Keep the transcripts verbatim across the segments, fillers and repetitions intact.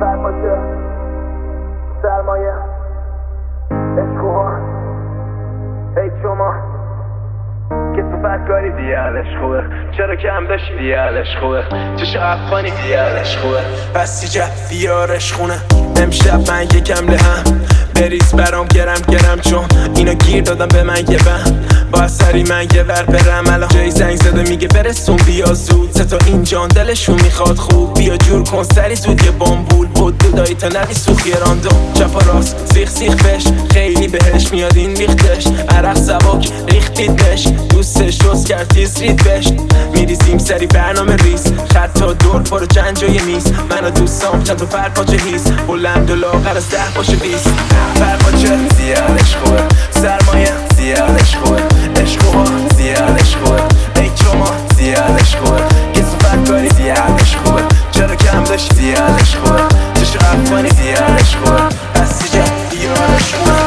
سرمایه سرمایه عشق ای شما کسافت کاری دیالش خوبه، چرا کم داشتی دیالش خوبه، چشو افغانی دیالش خوبه، پس یه جب بیارش خونه. امشب من یکم لهم بریز برام گرم گرم، چون اینا گیر دادم به من یه بهم. با سری من یه ور برم الان جای زنگ زده میگه برسون بیا زود. سه تا اینجان دلشون میخواد خوب، بیا جور کن سری زود یه بامبول بود دودایی تا ندی سوخ یه راندو. چپ و راست سیخ سیخ بش خیلی بهش میاد این ریختش، عرق سبک ریختیدش دوستش روز کرد تیز رید بش. میریزیم سری برنامه ریز خط تا دور پارو چند جای میز، من و دوستام چند تا پر پاچه هیز بلند و لاغر از ده باشه بیست. پر پاچه زیادش خوبه، سرمایه زیادش خوبه، عشق ها زیادش خوبه، ای شما زیادش خوبه، کسافت کاری زیادش خوبه، چرا کم داشت زیادش خوبه، چشو افغانی زیادش خوبه، پس یه جب بیارش خوبه،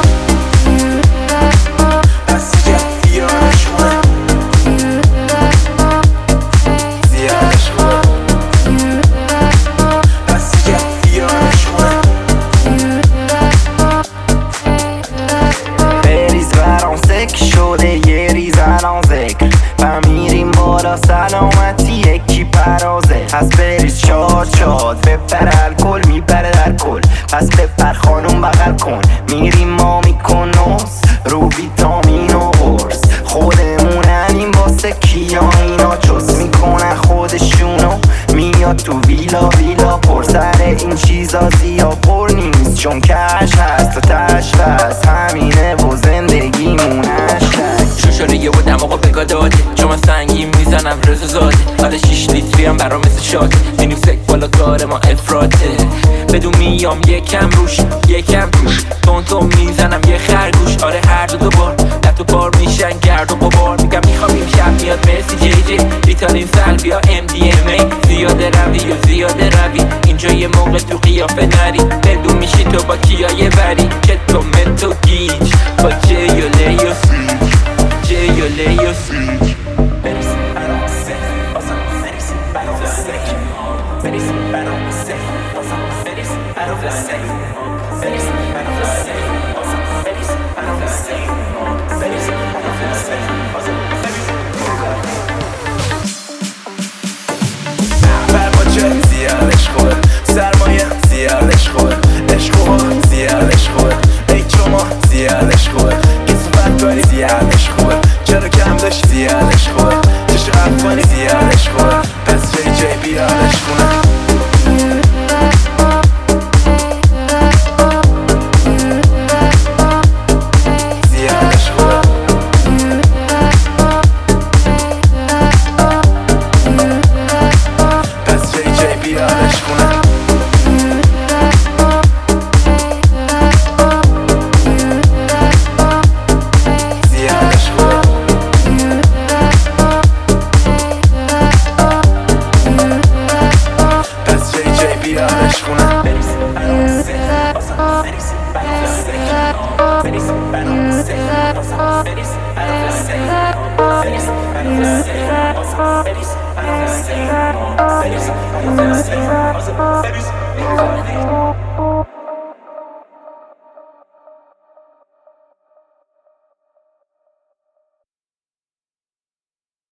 پس یه جب بیارش خوبه، زیادش خوبه، پس یه جب بیارش خوبه. بریز برام سک شده یه ریز الان ذکر و میریم بالا سلامتی یکی پرازه. پس بریز شاد شاد بپر الکل میپره در کل، پس بپر خانوم بغل کن میریم ما میکن نوز رو ویتامین و قرص. خودموننیم واسه کیا اینا چوس میکنن خودشونو، میاد تو ویلا ویلا پر سر این چیزا زیاد پر نیست، چون کش هست و تش بس همینه و زندگیمونش تک شوشونه و دماغو بگا داده، چون من سنگین میزنم رزو زاده. حالا شیش لیتری هم برام مثل شاده، میریم سک بالا کار ما افراته. بدون میام یکم روش یکم روش تون تون میزنم یه خرگوش. آره هر دو دوبار لطو بار میشن گرد و غبار، میگم میخوام این شب میاد مرسی جی جی ریتالین سلوی یا ام دی ام ای. زیاده روی و زیاده روی اینجا یه موقع تو قیافه نری، بدون میشی تو با کیای بری که تو متو گیج با جیوله یا سیج جیوله یا سیج. بریز برام سک بازم بریز برام سک بریز برام سک بازم بریز برام سک بریز برام سک بازم بریز برام سک بریز برام سک بازم بریز. برپاچه زیادش خوبه، سرمایه زیادش خوبه، عشق ها زیادش خوبه، ای شما زیادش خوبه، کسافت کاری زیادش خوبه، چرا کم داشت زیادش خوبه، چشو افغانی زیادش خوبه، پس جی جی بیارش خونه. زیادش خوبه، پس جی جی بیارش خونه. زیادش خوبه، پس جی جی بیارش خونه. بریز برام سک بازم بریز برام سک بریز برام سک بازم بریز برام سک بریز برام سک بازم بریز برام سک بریز برام سک بازم بریز.